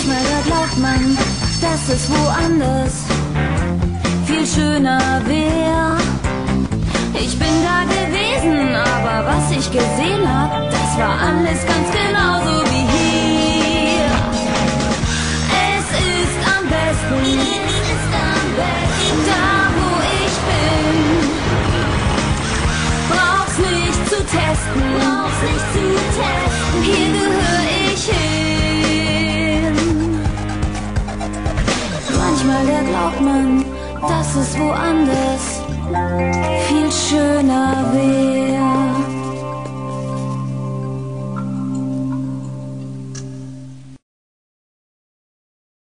Manchmal da glaubt man, dass es woanders viel schöner wäre. Ich bin da gewesen, aber was ich gesehen hab, das war alles ganz genauso wie hier. Es ist am besten, da wo ich bin. Brauch's nicht zu testen, hier gehör ich hin. Manchmal da glaubt man, dass es woanders viel schöner wäre.